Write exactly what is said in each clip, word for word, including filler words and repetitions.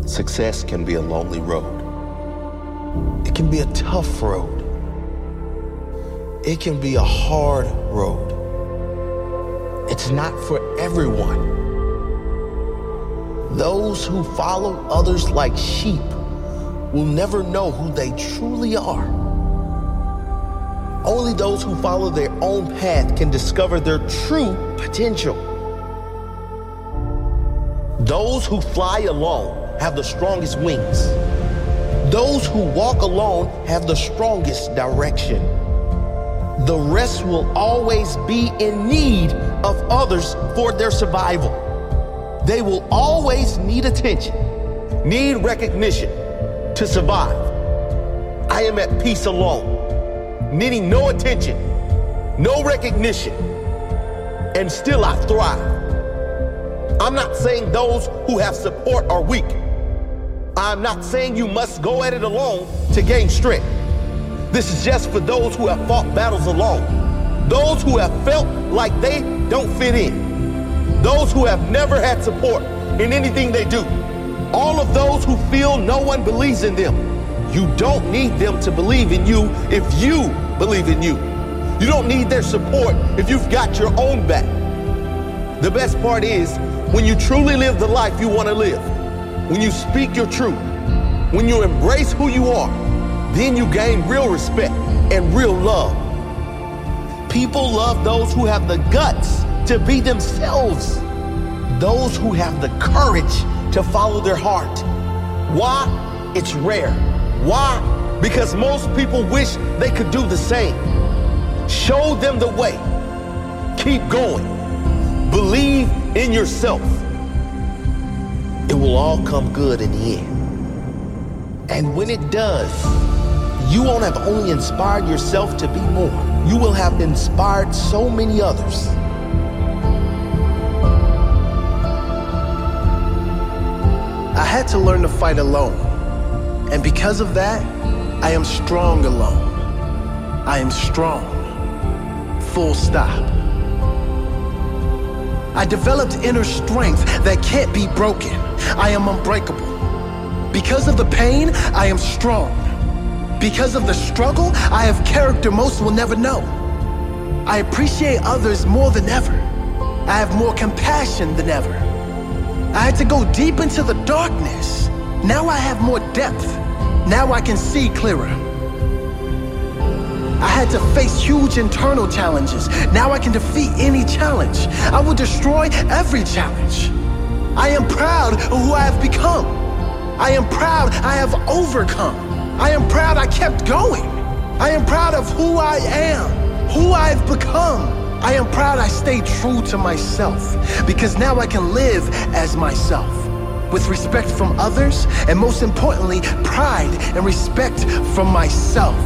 Success can be a lonely road. It can be a tough road. It can be a hard road. It's not for everyone. Those who follow others like sheep will never know who they truly are. Only those who follow their own path can discover their true potential. Those who fly alone have the strongest wings. Those who walk alone have the strongest direction. The rest will always be in need of others for their survival. They will always need attention, need recognition to survive. I am at peace alone, needing no attention, no recognition, and still I thrive. I'm not saying those who have support are weak. I'm not saying you must go at it alone to gain strength. This is just for those who have fought battles alone, those who have felt like they don't fit in, those who have never had support in anything they do, all of those who feel no one believes in them. You don't need them to believe in you if you believe in you. You don't need their support if you've got your own back. The best part is when you truly live the life you want to live, when you speak your truth, when you embrace who you are, then you gain real respect and real love. People love those who have the guts to be themselves, those who have the courage to follow their heart. Why? It's rare. Why? Because most people wish they could do the same. Show them the way. Keep going. Believe in yourself. It will all come good in the end. And when it does, you won't have only inspired yourself to be more. You will have inspired so many others. I had to learn to fight alone. And because of that, I am strong alone. I am strong. Full stop. I developed inner strength that can't be broken. I am unbreakable. Because of the pain, I am strong. Because of the struggle, I have character most will never know. I appreciate others more than ever. I have more compassion than ever. I had to go deep into the darkness. Now I have more depth. Now I can see clearer. I had to face huge internal challenges. Now I can defeat any challenge. I will destroy every challenge. I am proud of who I have become. I am proud I have overcome. I am proud I kept going. I am proud of who I am, who I've become. I am proud I stayed true to myself, because now I can live as myself, with respect from others, and most importantly, pride and respect from myself.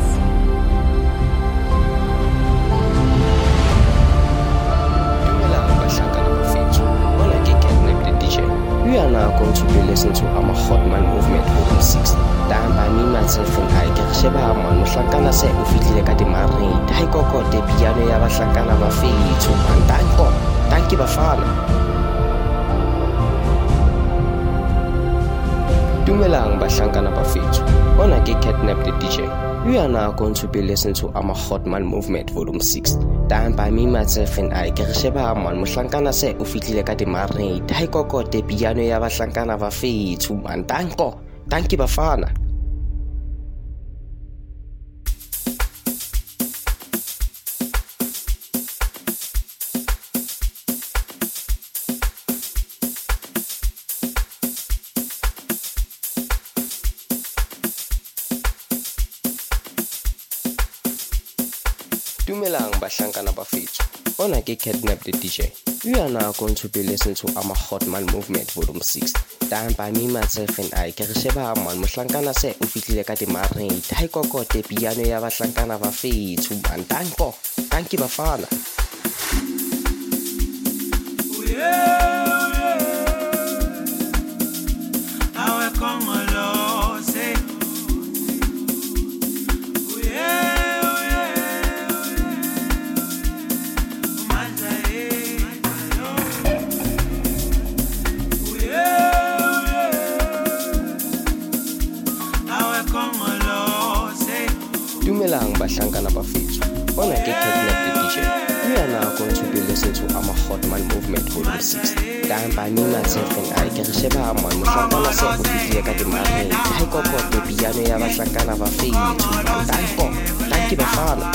We are now going to be listening to our Hot Man Movement Volume six. Down by me, myself, and I can share how man Mushankana say, Ufitile Kadimari, Taikoko, the piano Yava Shankana Bafi, to Mantanko. Thank you, Bafana. Dumelang Bashankana Bafitu. On a get catnap the D J. We are now going to be listening to our Hot Man Movement Volume six. Down by me, myself, and I can share how man Mushankana say, Ufitile Kadimari, Taikoko, the piano Yava Shankana Bafi, to Mantanko. Thank you, Bafana. Dumelang Bashankana Bafitu. On a get catnap the D J. We are now going to be listening to our Hot Man Movement Volume six. Down by me, myself, and I can share how man Mushankana say, Ufitile Kadimari, Taikoko, the piano Yava Shankana Bafi, to Mantanko. Thank you, Bafana. bahlankana bafethu. Ona ke Catnap the D J. We are now going to be listening to Ama Hot Man Movement Volume six. Dan ba mina tsefen ai ke sheba man mohlankana se go fitile ka dimare. Hai koko te piano ya bahlankana bafethu. Dan po, dan ke bafana.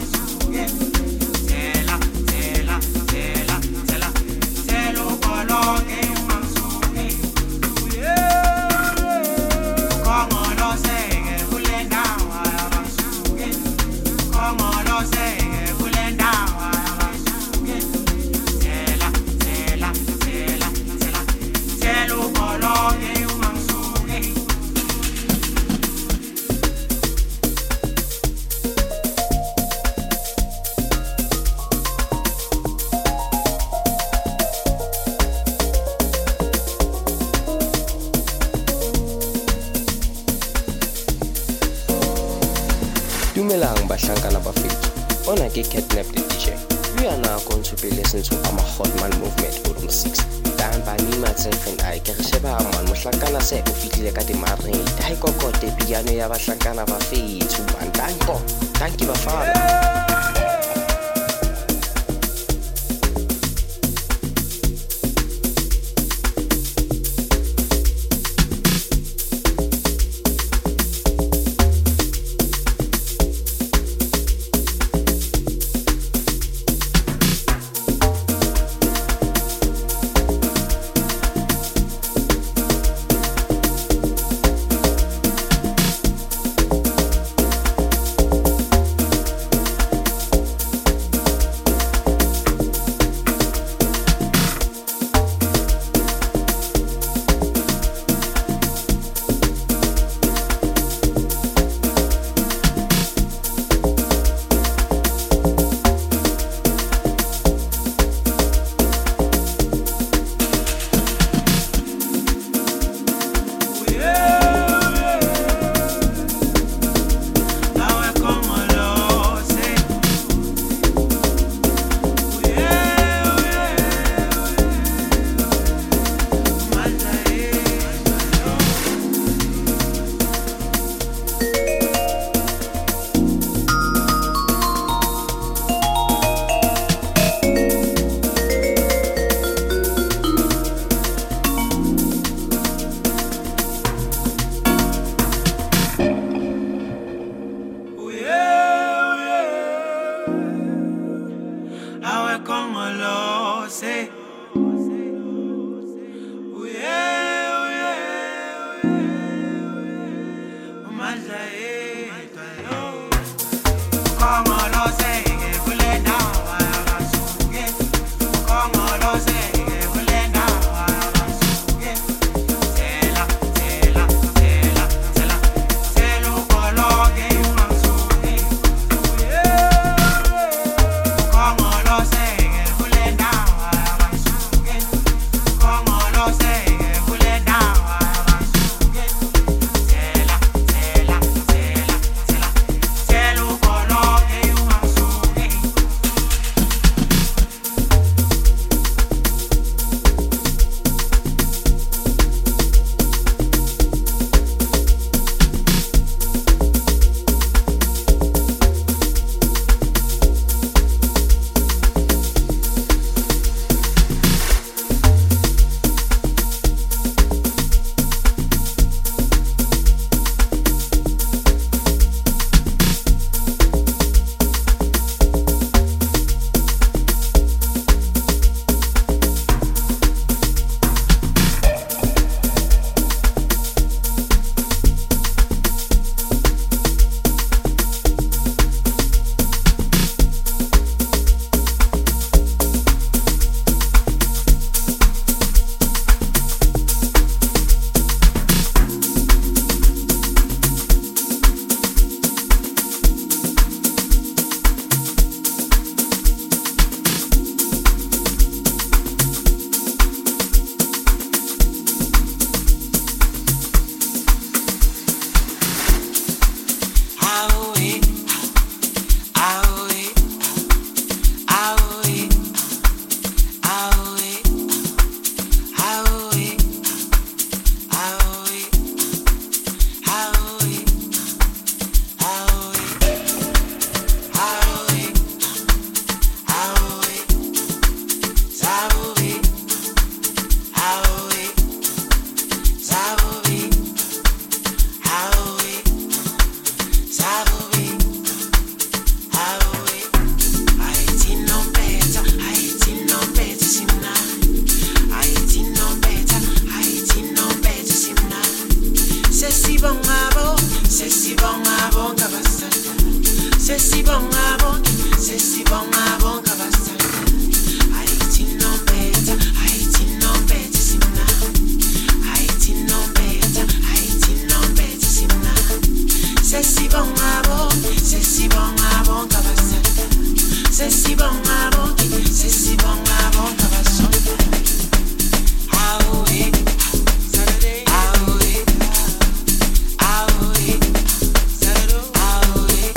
Dumelang bahlankana bafethu. Ona ke Catnap the D J. We are now going to be listening to Ama Hot Man Movement Volume six. Dan ba mina tsefen ai ke sheba man mohlankana se o fitile ka dimare. Hai koko te piano ya bahlankana bafethu. Bantanko, danki bafana. Sesibonga bonke, sesibonga bonke abasithandayo. Ayithi nombetha, ayithi nombetha simna. Ayithi nombetha, ayithi nombetha simna. Sesibonga bonke, sesibonga bonke abasithandayo. Sesibonga bonke, sesibonga bonke abasithandayo. Awe, Saturday, awe, awe, Saturday, awe.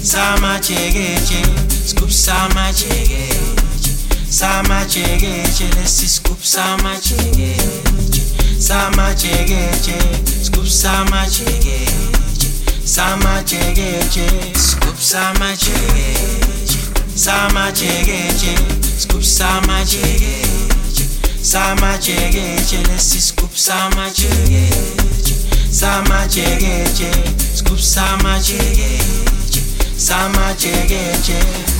Sama chegeche, scoop sama chegeche, sama chegeche, let's see scoop sama chegeche, sama chegeche, scoop sama chegeche, sama chegeche, scoop sama chegeche, sama chegeche, scoop sama chegeche, sama chegeche, let's see scoop sama chegeche, sama chegeche, scoop sama chegeche. Sama chegeche.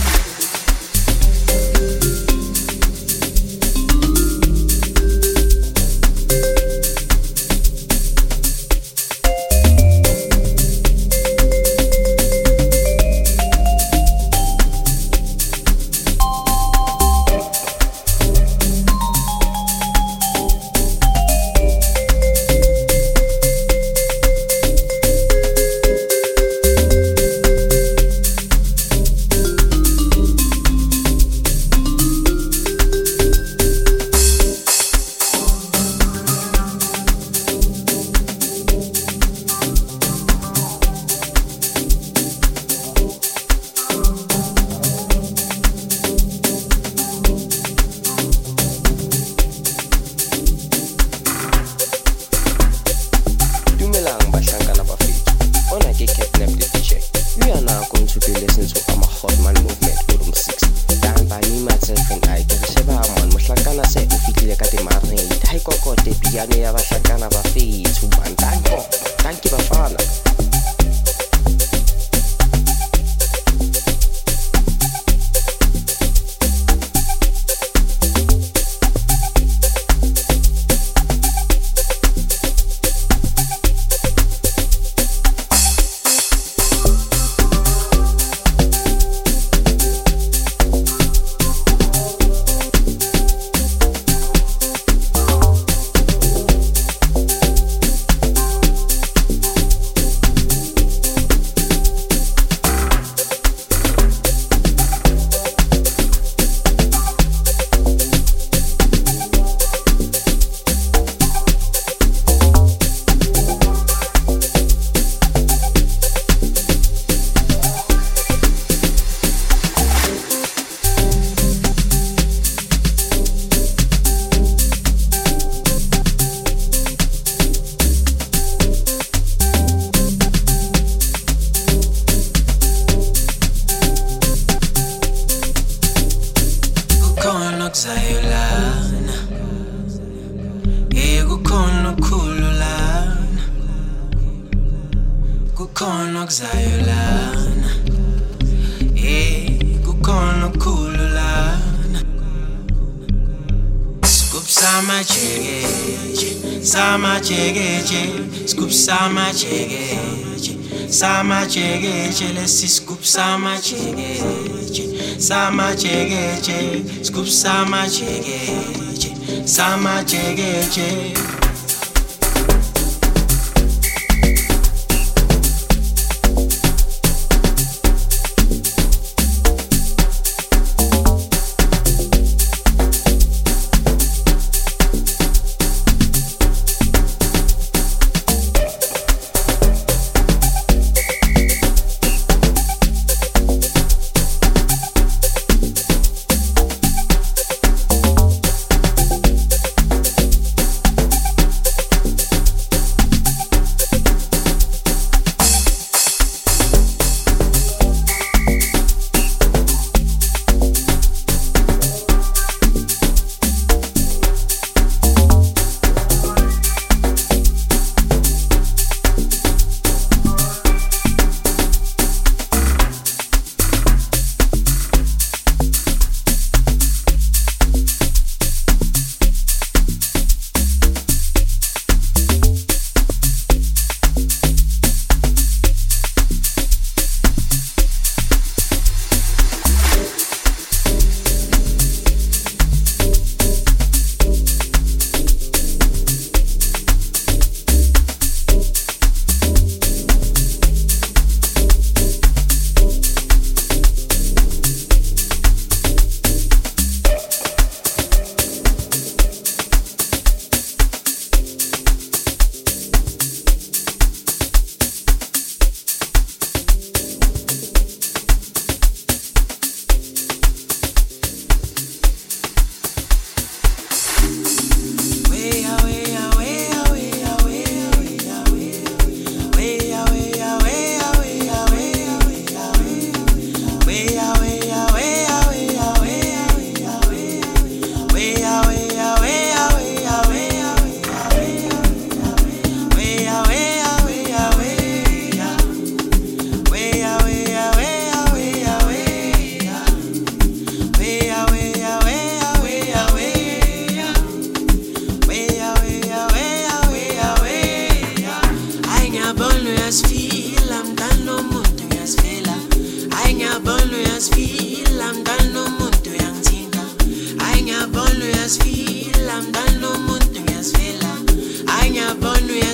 Sama chegeche, sama chegeche, scoop sama chegeche, sama chegeche, let's see scoop sama chegeche, sama chegeche, scoop sama chegeche, sama chegeche.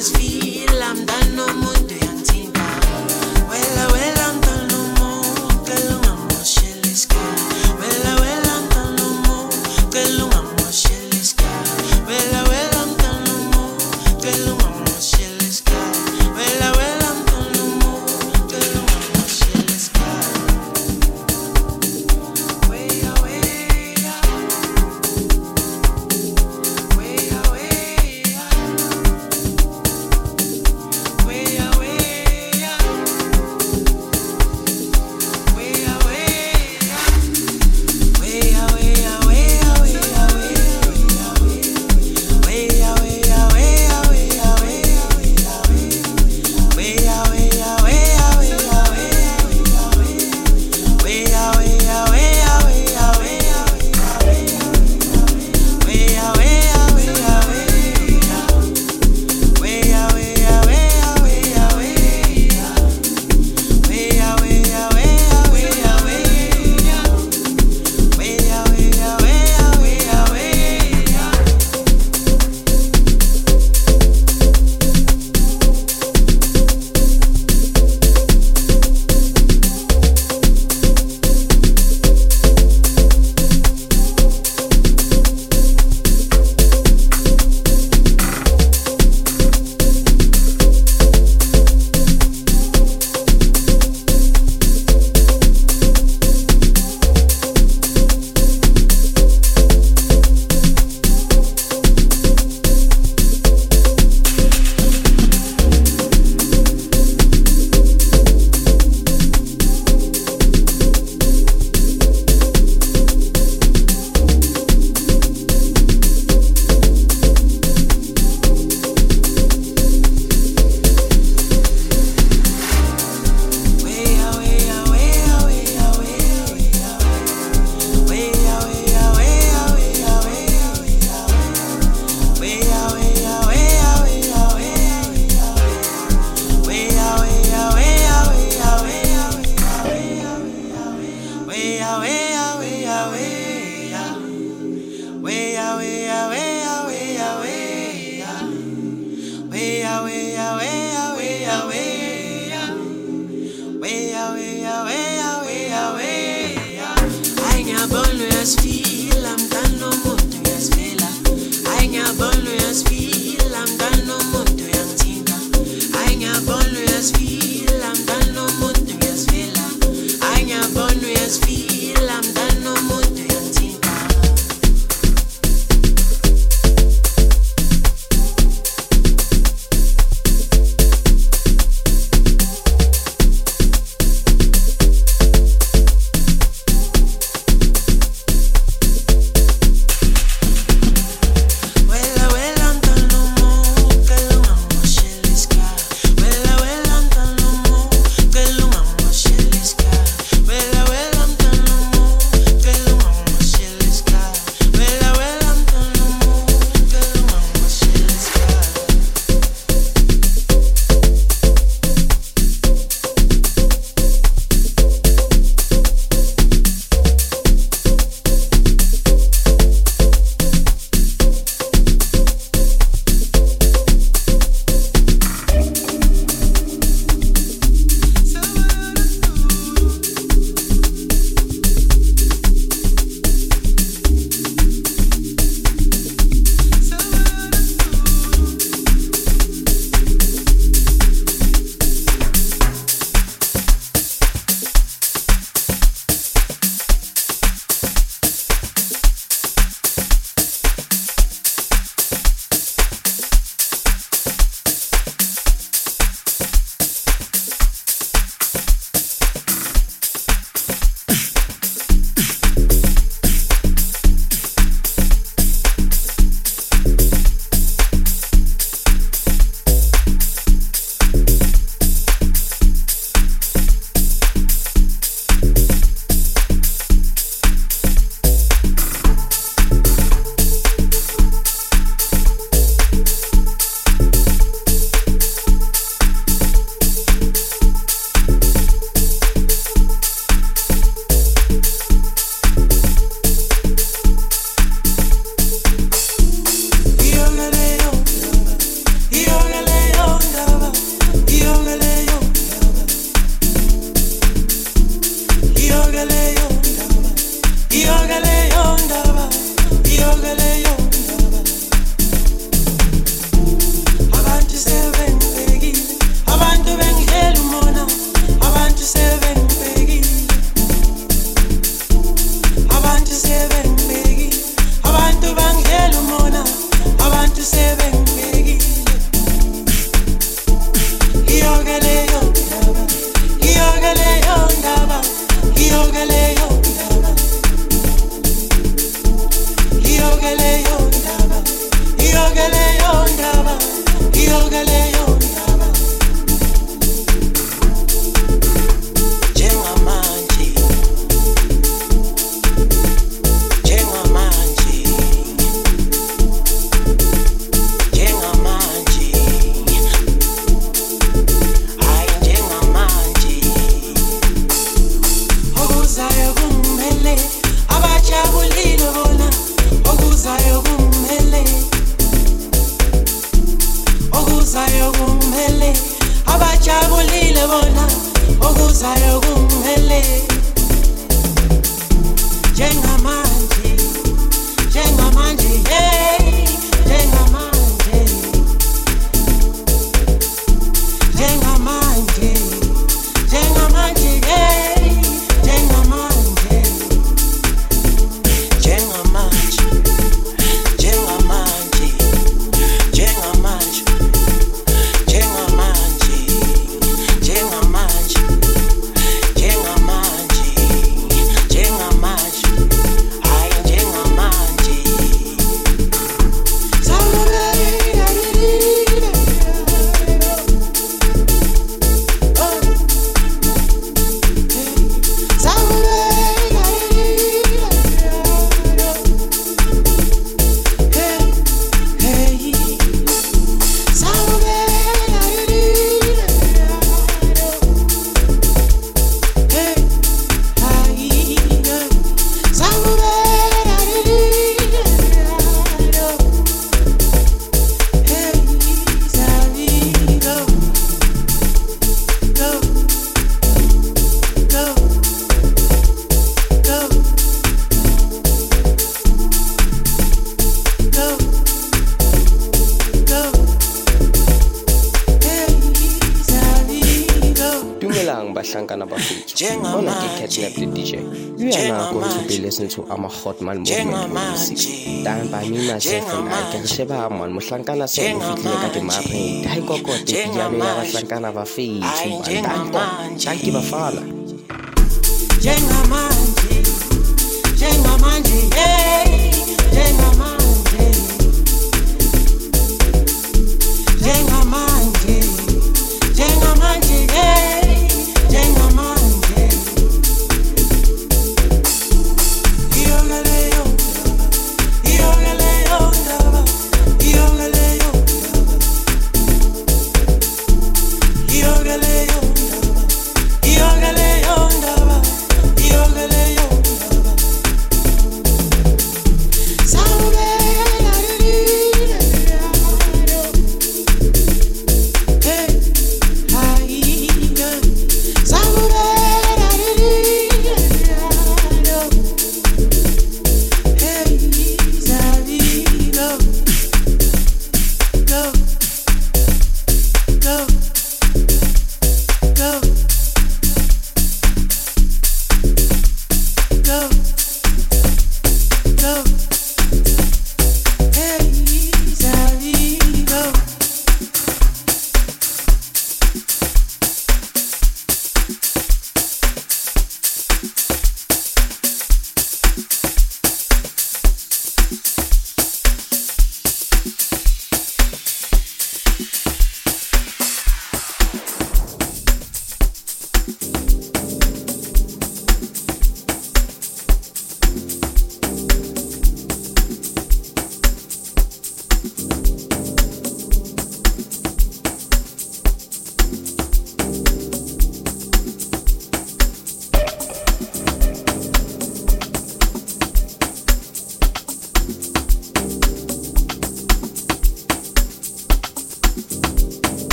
uyasifila mntana omuntu uyangithinta. Wela wela mntana omuntu cela ungamosheli isikhathi. Wela wela mntana omuntu cela ungamosheli isikhathi. Wela wela mntana omuntu cela ungamosheli isikhathi. Wela wela mntana omuntu cela ungamosheli isikhathi. Weya weya weya weya weya weya bahlankana bafethu bona ke Catnap the D J. You are now going to be listening to Ama Hotman Movement Volume six. Dan ba mina seven I ke sheba man mohlankana se o fitlile ka di mape. Dai kokote ya me ya bahlankana bafethu. Dan ko danki bafala. Jenga manje, jenga manje, hey, jenga manje, jenga manje, jenga manje, hey, jenga manje. Iogale yo, iogale yo, iogale yo, iogale yo, iogale yo.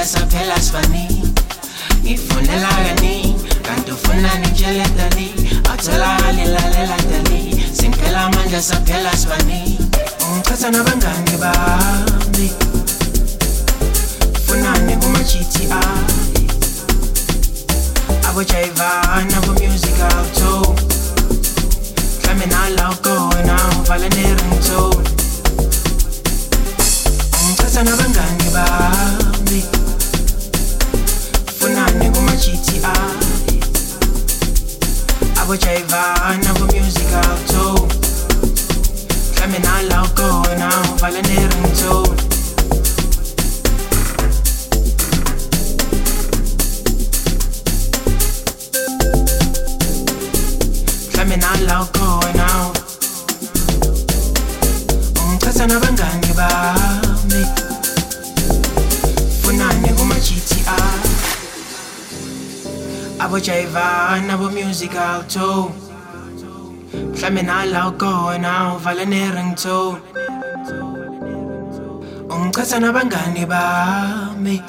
manje saphela sibani ngifunela kani kanti ufuna nitshele dali atholakali lalela dali simphela manje saphela sibani ungichatha nabangani bami funani kuma-G T R abo-Jiva nabo-music auto mhlawumbe nalawugo nawuvala ne-ringtone ungichatha nabangani bami funani kuma-G T R abo-Jiva nabo-music auto mhlawumbe nalawugo nawuvala ne-ringtone mina loco now ungichatha nabangani bami funani kuma-G T R abo-Jiva nabo-music auto mhlawumbe naloco now uvala ne-ringtone ungichatha nabangani bami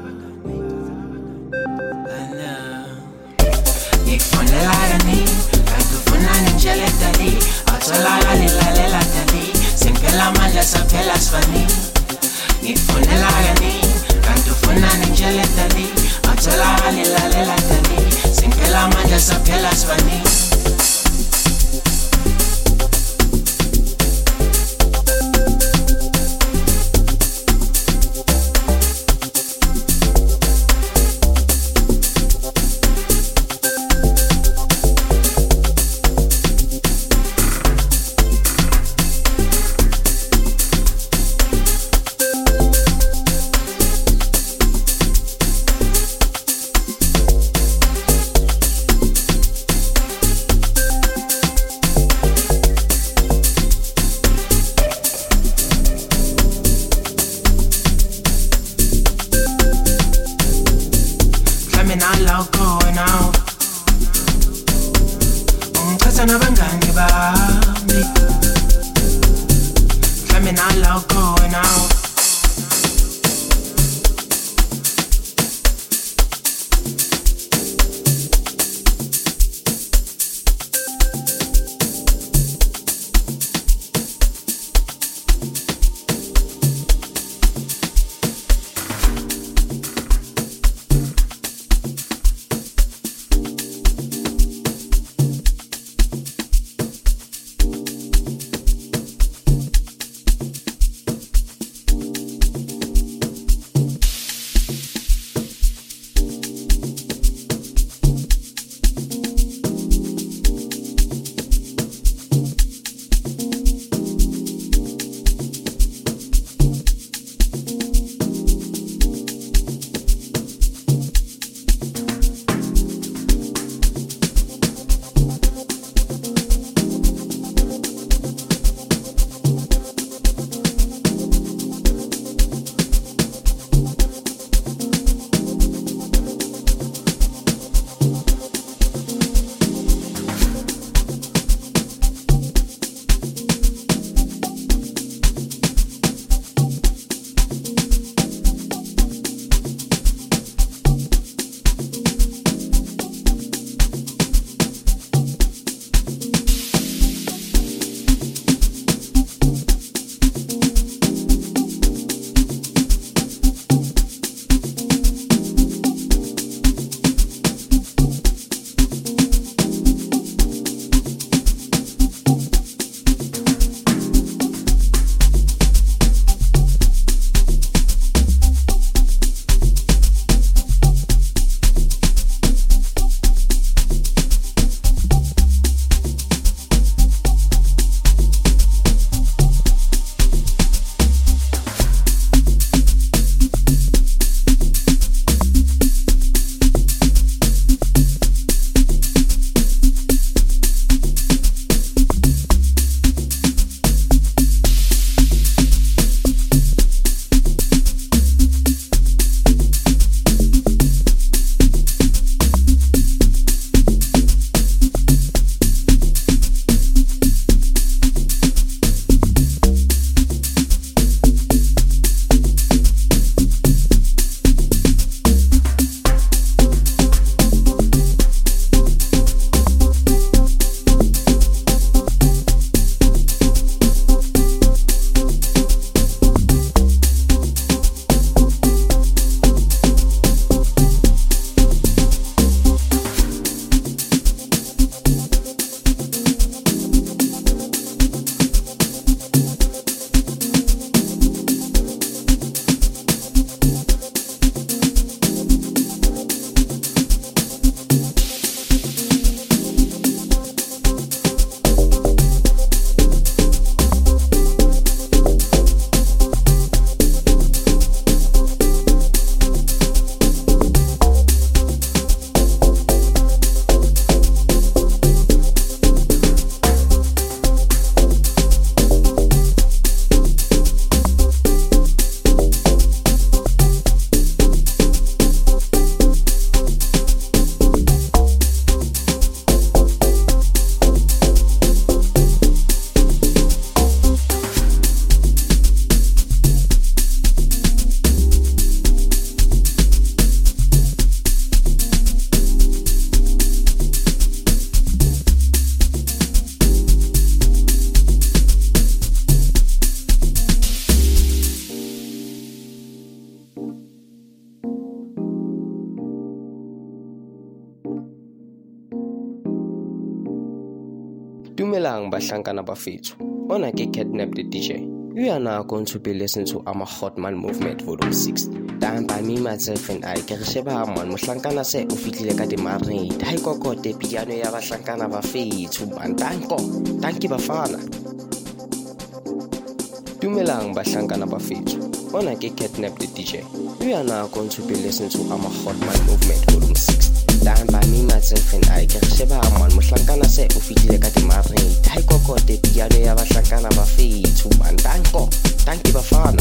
ngifunela kani funani nitshele dali atholakali lalela dali simphela manje saphela sibani ngifunela kani kanti ufunani nitshele dali atholakali lalela dali simphela manje saphela sibani nabangani bami mhlawumbe naloco now Dumelang bahlankana bafethu. Ona ke Catnap the D J. We are now going to be listening to Ama Hotman Movement Volume six. Dan by me myself and I ke re sheba man mohlankana se o fitlile ka di married. Hai kokote piano ya bahlankana bafethu bantanko. Danki bafana. Dumelang bahlankana bafethu. Ona ke Catnap the D J. We are now going to be listening to Ama Hotman Movement Volume six. Dan by me myself and I ke re sheba man mohlankana se o fitlile ka di married. Hai kokote piano ya bahlankana bafethu bantanko. Danki bafana.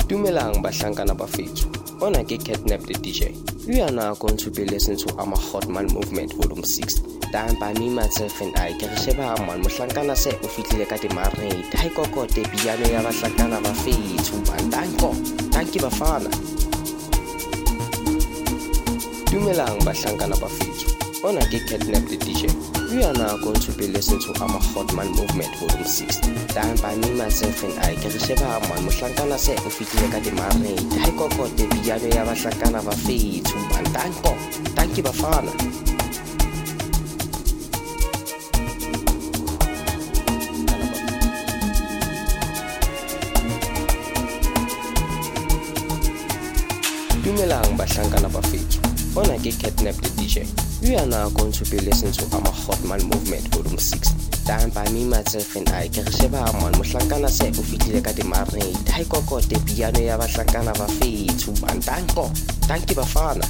Dumelang bahlankana bafethu. Ona ke Catnap the D J. You are now going to be listening to Ama Hotman Movement Volume six. Dan by me myself and I ke re sheba man mohlankana se o fitlile ka dimare. Dai kokote piano ya bahlankana bafethu. Bandanko. Danki bafana. Dumelang bahlankana bafethu. Ona ke Catnap the D J. We are now going to be listening to Ama Hotman Movement Volume six. Dan by me myself and I ke re sheba man mohlankana se o fitlile ka dimare. Dai kokote piano ya bahlankana bafethu. Bandanko. Danki bafana. Dumelang bahlankana bafethu. Ona ke Catnap the D J. We are now going to be listening to Ama Hotman Movement Volume six. Dan by me myself and I ke re sheba man mohlankana se o fitlile ka dimare. Dai kokote piano ya bahlankana bafethu. Bandanko. Danki bafana.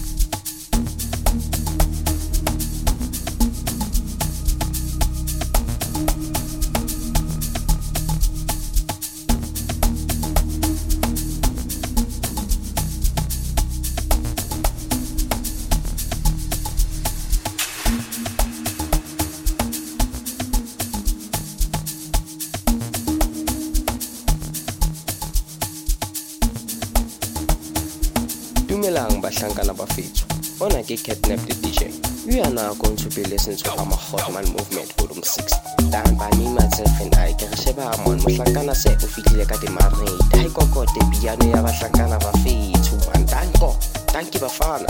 Dumelang bahlankana bafethu. Ona ke Catnap the D J. We are now going to be listening to Ama Hotman Movement Volume six. Dan by me myself and I ke re sheba man mohlankana se o fitlile ka dimare. Dai kokote piano ya bahlankana bafethu. Bandanko. Danki bafana.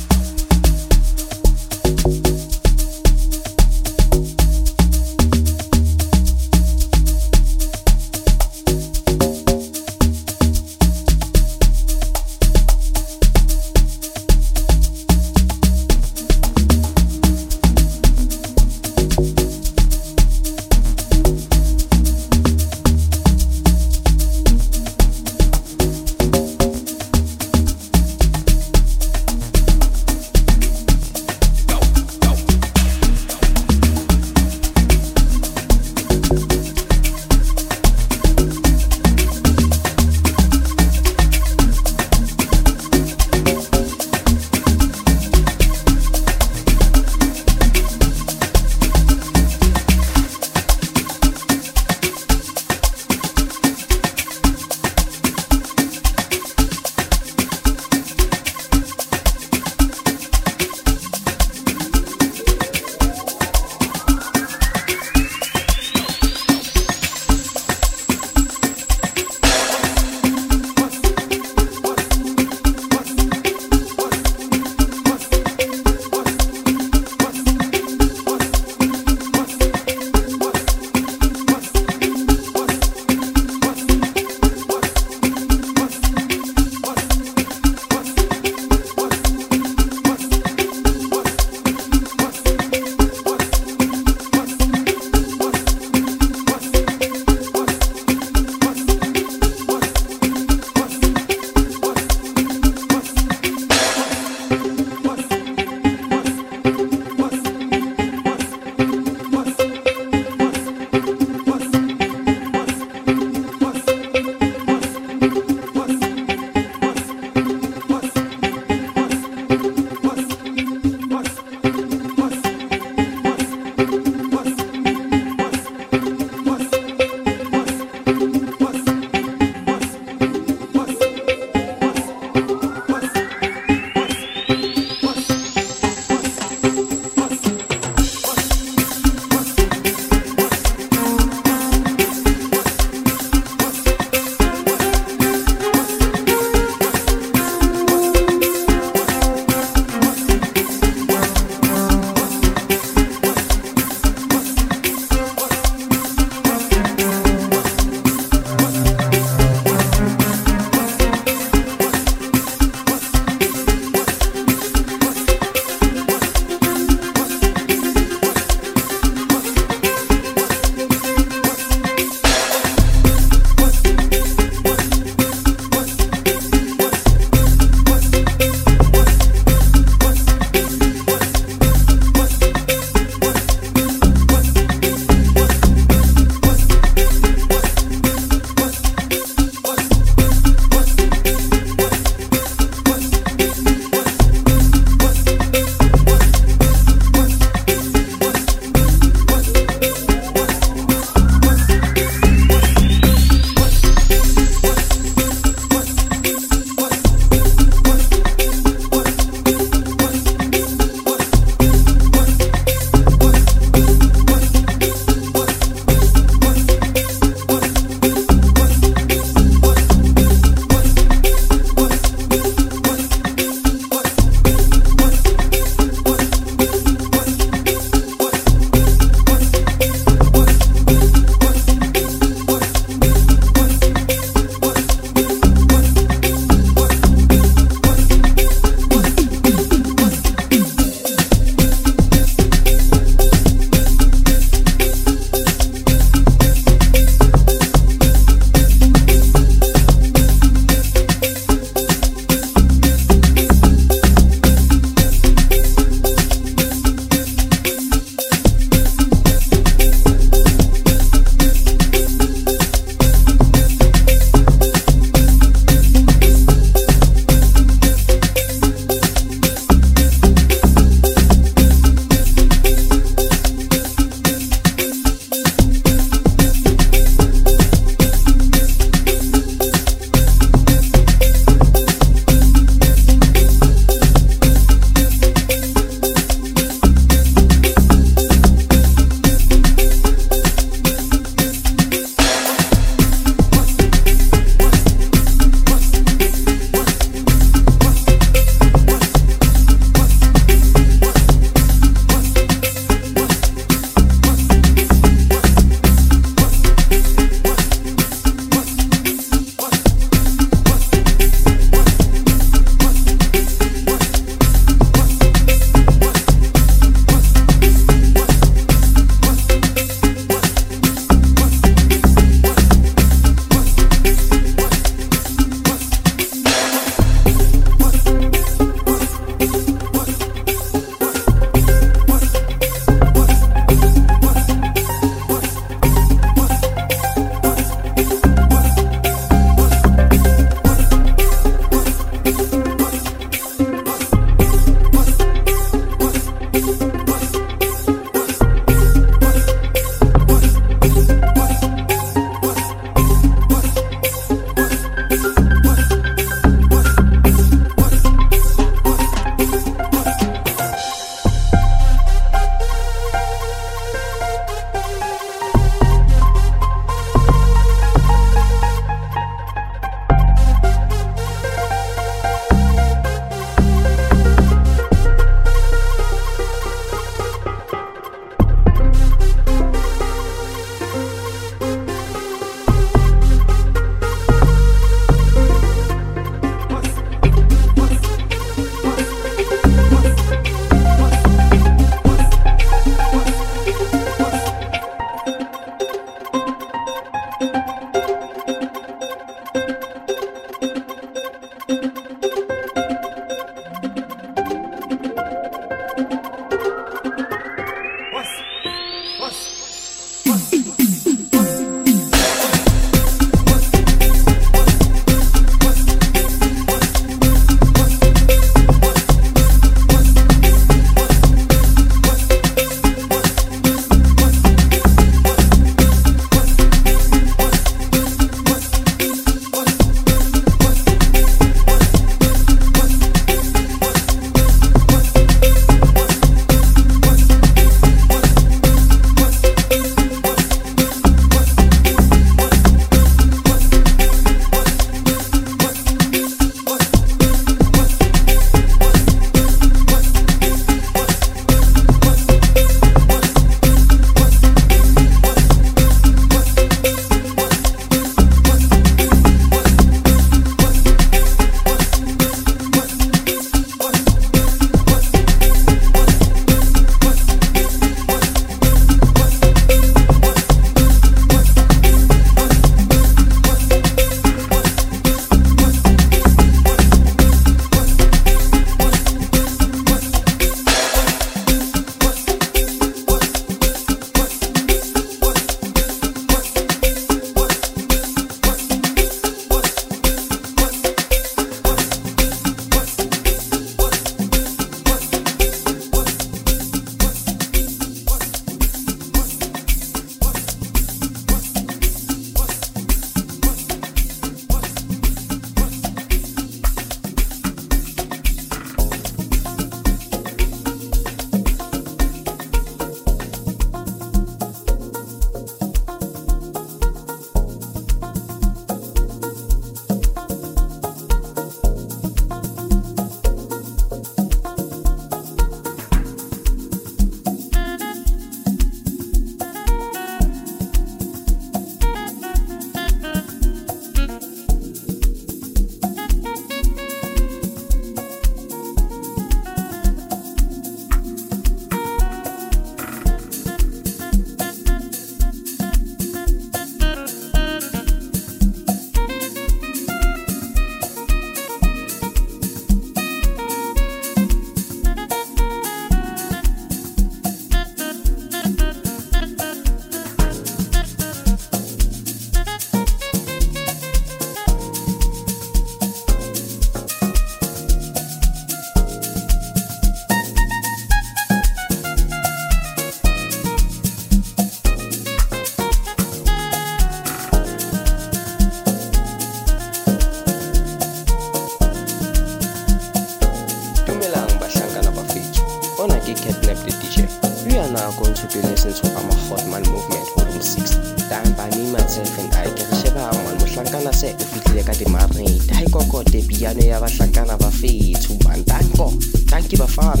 We are now going to be listening to Ama Hot Man Movement Volume six. Down by me, myself, and I can sheba man. Mushlankana se ufitile ka dimari. Dai koko te piano ya bashlankana ba fethu man. Danko, danki bafana.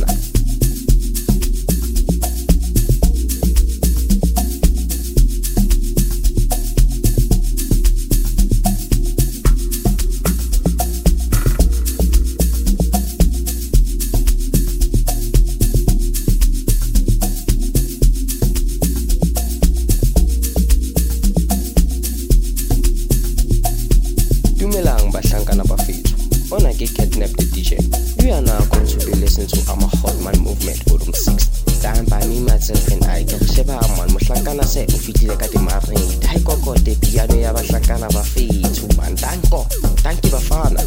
Catnap the D J. We are now going to be listening to Ama Hot Man Movement Volume six. Down by me, myself, and I can sheba man. Mushlankana se ufitile ka dimari. Dai koko te piano ya bashlankana ba fethu man. Danko, danki bafana.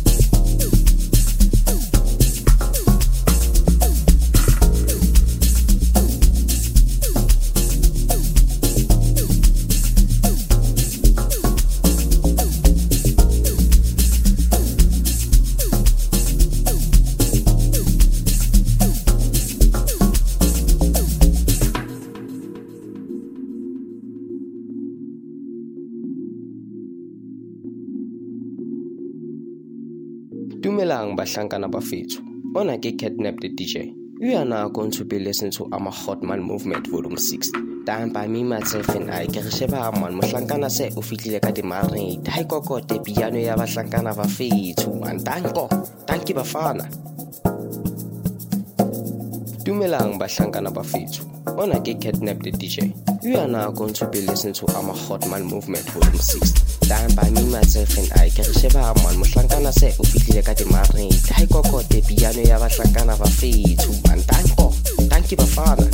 Dumelang bahlankana bafethu. Ona ke Catnap the D J. We are now going to be listening to Ama Hot Man Movement Volume six. Down by me, myself, and I can sheba man. Mushlankana se ufitile ka dimari. Dai koko te piano ya bashlankana ba fethu man. Danko, danki bafana. Dumelang bahlankana bafethu. Ona ke Catnap the D J. We are now going to be listening to Ama Hot Man Movement Volume six. Down by me, myself, and I can sheba man. Mushlankana se ufitile ka dimari. Dai koko te piano ya bashlankana ba fethu man. Danko, danki bafana.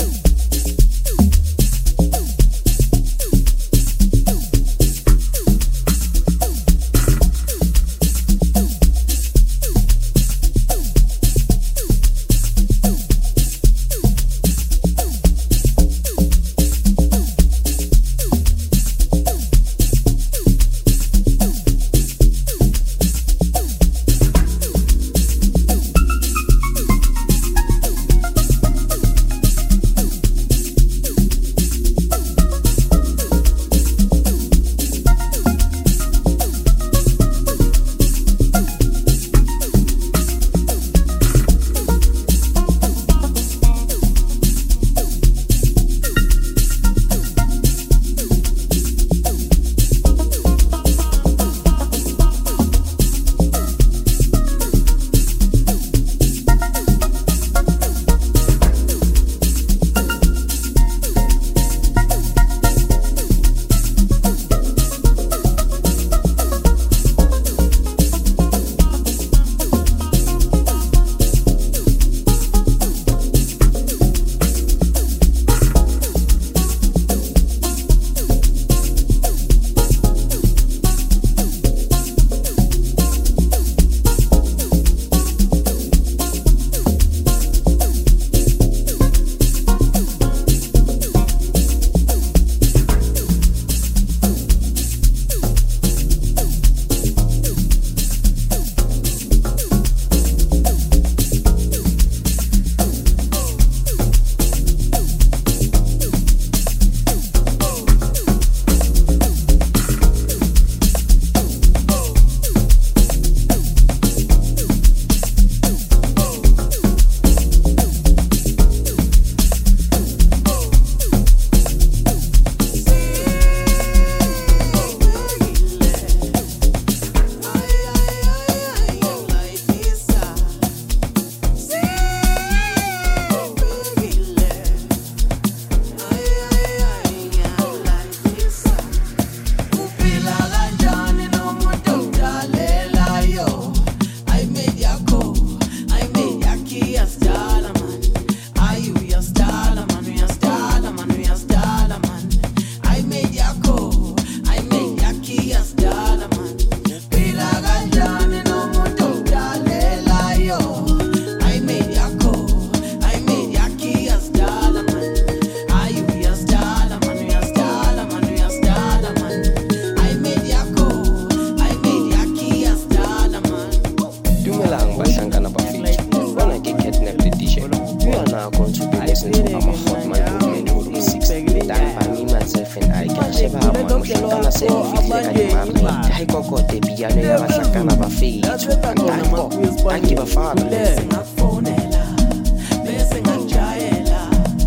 nako ntse be listen to ama hot man movement volume six dan ba mi myself and I ke sheba ama mohlakana se o fitlile ka dimari ha ikokote piano ya bahlakana ba fethu tanko tanki bafana singafonela bese ngajayela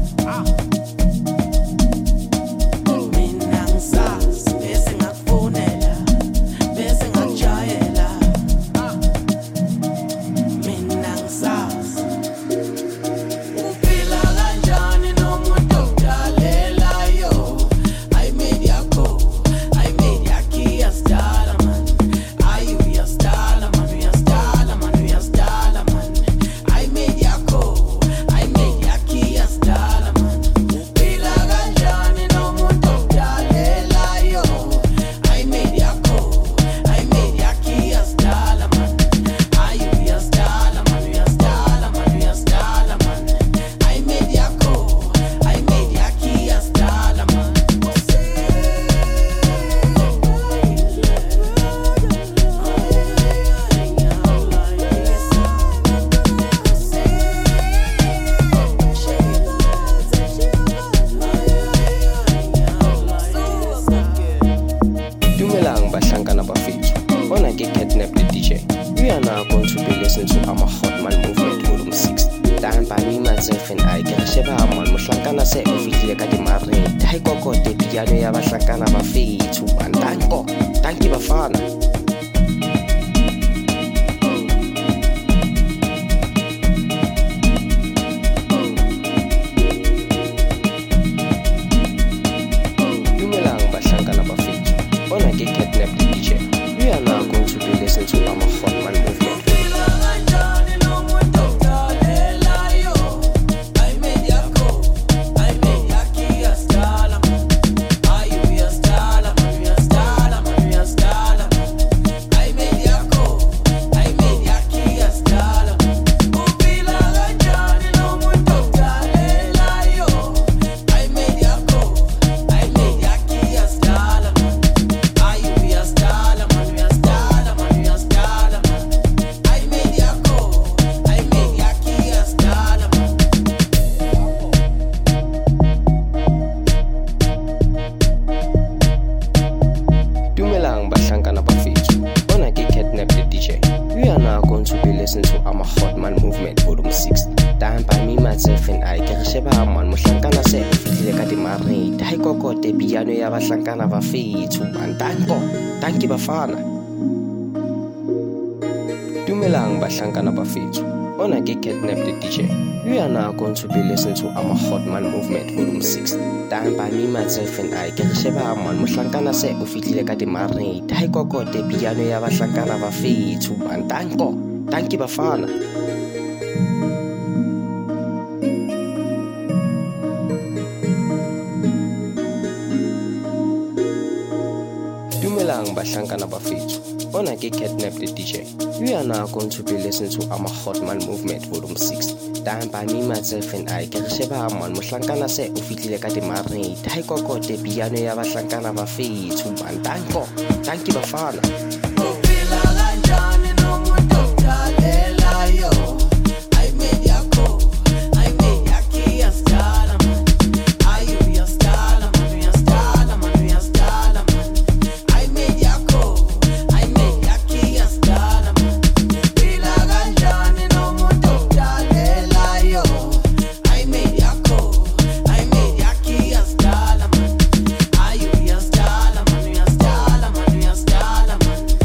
mina ngisazi bese ngafonela bese ngajayela mina ngisazi uphila kanjani nomuntu odalelayo I made yakho I made yakhi yasdala man ayu yasdala man yasdala man yasdala man I made yakho I made yakhi yasdala man uphila kanjani nomuntu odalelayo I made yakho I made yakhi yasdala man ayu yasdala man yasdala man yasdala man I made yakho I made yakhi yasdala man Dumelang bahlankana ba fethu ona ke Catnap the D J we are now going to be listening to ama hot man movement volume six dan ba mi myself and I ke sheba ama mohlankana se o fitlile ka dimari ha ikokote piano ya bahlankana ba fethu bantanko tanki bafana Dumelang bahlankana ba fethu ona ke Catnap the D J we are now going to be listening to ama hot man movement uphila kanjani nomuntu odalelayo I made yakho I made yakhi yasdala man ayu yasdala man yasdala man yasdala man I made yakho I made yakhi yasdala man uphila kanjani nomuntu odalelayo I made yakho I made yakhi yasdala man ayu yasdala man yasdala man yasdala man I made yakho I made yakhi yasdala man Dumelang bahlankana ba fethu ona ke Catnap the D J we are now going to be listening to ama hot man movement volume six dan ba mi myself and I ke sheba ama mohlankana se o fitlile ka dimari ha ikokote piano ya bahlankana ba fethu bantanko tanki bafana Dumelang bahlankana ba fethu ona ke Catnap the D J we are now going to be listening to ama hot man movement volume six dan ba mi myself and I ke sheba ama mohlankana se o fitlile ka dimari ha ikokote piano ya bahlankana ba fethu bantanko tanki bafana Dumelang bahlankana ba fethu ona ke Catnap the D J we are now going to be listening to ama hot man movement volume six dan ba mi myself and I ke sheba ama mohlankana se o fitlile ka dimari ha ikokote piano ya bahlankana ba fethu bantanko tanki bafana uphila kanjani nomuntu odalelayo I made yakho I made yakhi yasdala man ayu yasdala man yasdala man yasdala man I made yakho I made yakhi yasdala man uphila kanjani nomuntu odalelayo I made yakho I made yakhi yasdala man ayu yasdala man yasdala man yasdala man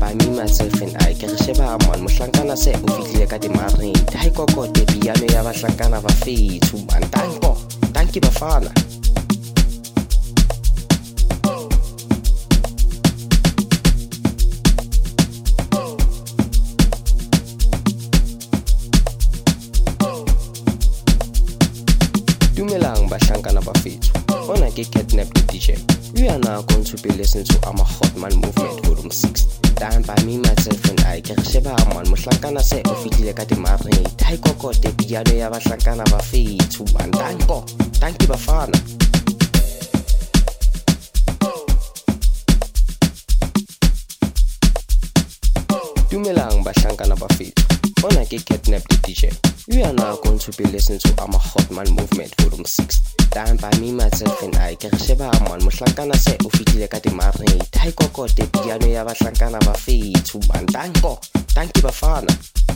by me myself and I ke re sheba man mohlankana se o fihlile ka di-married ha ikokote piano ya bahlankana ba fethu man tanko tanki bafana Dumelang bahlankana ba fethu ona ke Catnap the D J. We are now going to be listening to Ama Hotman Movement Volume six. Done by me myself and I ke re sheba man mohlankana se o fihlile ka di-married ha ikokote piano ya bahlankana ba fethu man tanko tanki bafana Dumelang bahlankana ba fethu ona ke Catnap the D J. We are now going to be listening to Ama Hotman Movement Volume six. Done by me myself and I ke re sheba man mohlankana se o fihlile ka di-married ha ikokote piano ya bahlankana ba fethu man tanko tanki bafana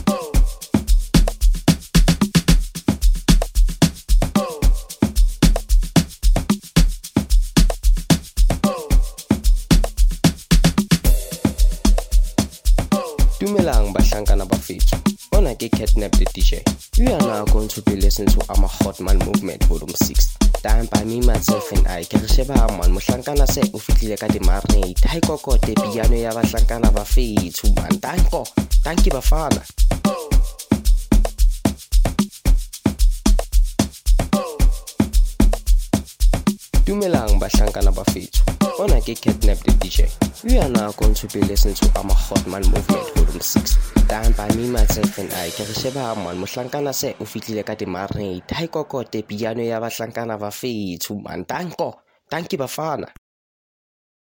Dumelang bahlankana ba fethu ona ke Catnap the D J. We are now going to be listening to Ama Hotman Movement Volume six. Done by me myself and I ke re sheba man mohlankana se o fihlile ka di-married ha ikokote piano ya bahlankana ba fethu man tanko tanki bafana Dumelang bahlankana ba fethu ona ke Catnap the D J. We are now going to be listening to Ama Hotman Movement Volume six. Done by me myself and I ke re sheba man mohlankana se o fihlile ka di-married ha ikokote piano ya bahlankana ba fethu man tanko tanki bafana